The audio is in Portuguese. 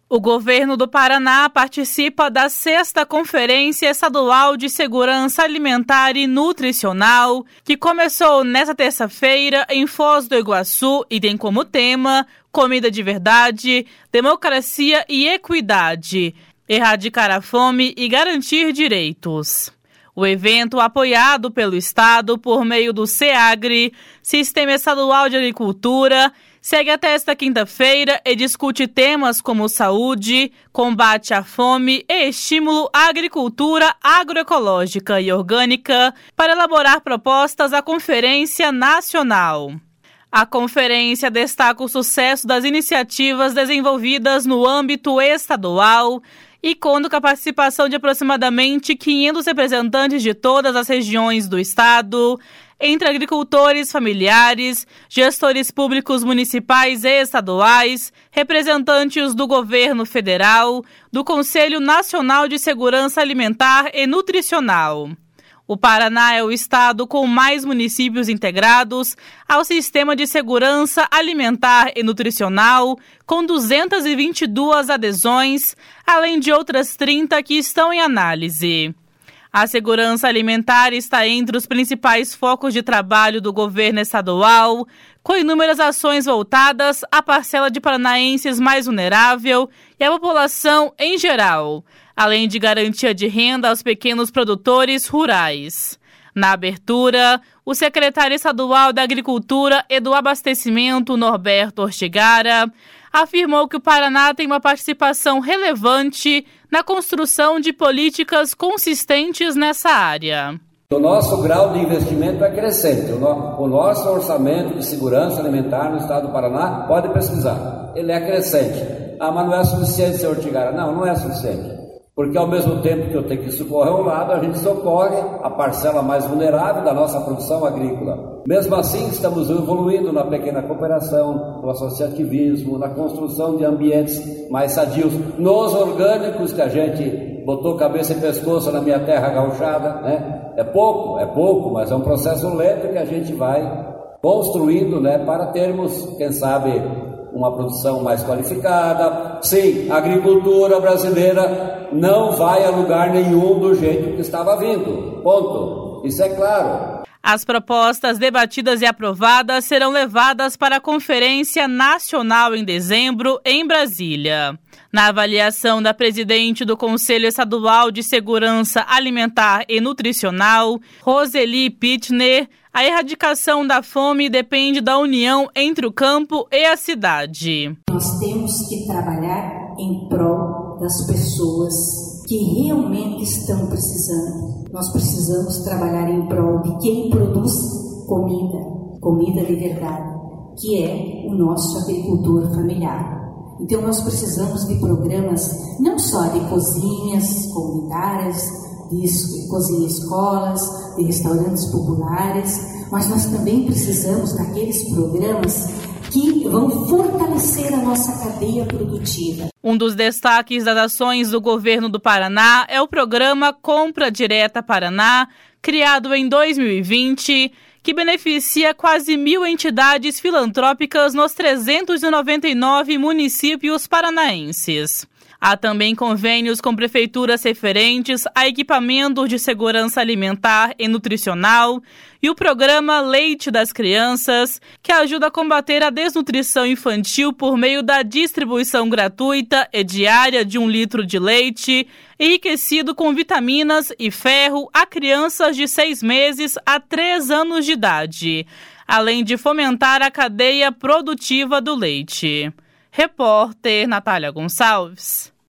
O governo do Paraná participa da 6ª Conferência Estadual de Segurança Alimentar e Nutricional, que começou nesta terça-feira em Foz do Iguaçu e tem como tema Comida de Verdade, Democracia e Equidade, erradicar a fome e garantir direitos. O evento, apoiado pelo Estado por meio do SEAGRE, Sistema Estadual de Agricultura, segue até esta quinta-feira e discute temas como saúde, combate à fome e estímulo à agricultura agroecológica e orgânica para elaborar propostas à Conferência Nacional. A conferência destaca o sucesso das iniciativas desenvolvidas no âmbito estadual e conta com a participação de aproximadamente 500 representantes de todas as regiões do estado, entre agricultores familiares, gestores públicos municipais e estaduais, representantes do governo federal, do Conselho Nacional de Segurança Alimentar e Nutricional. O Paraná é o estado com mais municípios integrados ao Sistema de Segurança Alimentar e Nutricional, com 222 adesões, além de outras 30 que estão em análise. A segurança alimentar está entre os principais focos de trabalho do governo estadual, com inúmeras ações voltadas à parcela de paranaenses mais vulnerável e à população em geral, além de garantia de renda aos pequenos produtores rurais. Na abertura, o secretário estadual da Agricultura e do Abastecimento, Norberto Ortigara, afirmou que o Paraná tem uma participação relevante na construção de políticas consistentes nessa área. O nosso grau de investimento é crescente. O nosso orçamento de segurança alimentar no estado do Paraná, pode pesquisar, ele é crescente. Mas não é suficiente, senhor Ortigara. Não é suficiente. Porque ao mesmo tempo que eu tenho que socorrer um lado, a gente socorre a parcela mais vulnerável da nossa produção agrícola. Mesmo assim, estamos evoluindo na pequena cooperação, no associativismo, na construção de ambientes mais sadios, nos orgânicos que a gente botou cabeça e pescoço na minha terra gauchada, né? É pouco, mas é um processo lento que a gente vai construindo, né, para termos, quem sabe, uma produção mais qualificada. Sim, a agricultura brasileira não vai a lugar nenhum do jeito que estava vindo. Ponto. Isso é claro. As propostas debatidas e aprovadas serão levadas para a Conferência Nacional em dezembro, em Brasília. Na avaliação da presidente do Conselho Estadual de Segurança Alimentar e Nutricional, Roseli Pittner, a erradicação da fome depende da união entre o campo e a cidade. Nós temos que trabalhar em prol das pessoas que realmente estão precisando. Nós precisamos trabalhar em prol de quem produz comida de verdade, que é o nosso agricultor familiar. Então nós precisamos de programas não só de cozinhas comunitárias, de cozinha escolas, de restaurantes populares, mas nós também precisamos daqueles programas que vão fortalecer a nossa cadeia produtiva. Um dos destaques das ações do governo do Paraná é o programa Compra Direta Paraná, criado em 2020, que beneficia quase 1.000 entidades filantrópicas nos 399 municípios paranaenses. Há também convênios com prefeituras referentes a equipamentos de segurança alimentar e nutricional e o programa Leite das Crianças, que ajuda a combater a desnutrição infantil por meio da distribuição gratuita e diária de 1 litro de leite, enriquecido com vitaminas e ferro a crianças de 6 meses a 3 anos de idade, além de fomentar a cadeia produtiva do leite. Repórter Natália Gonçalves.